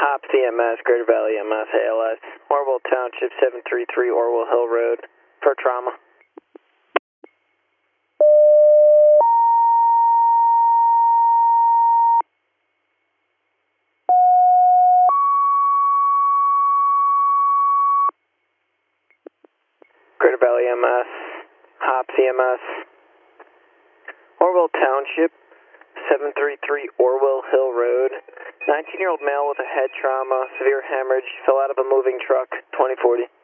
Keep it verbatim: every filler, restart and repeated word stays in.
Hops E M S, Greater Valley E M S, A L S, Orwell Township, seven three three Orwell Hill Road, for trauma. Greater Valley E M S, Hops E M S, Orwell Township, seven three three Orwell Hill Road, nineteen-year-old male with a head trauma, severe hemorrhage, fell out of a moving truck, twenty forty.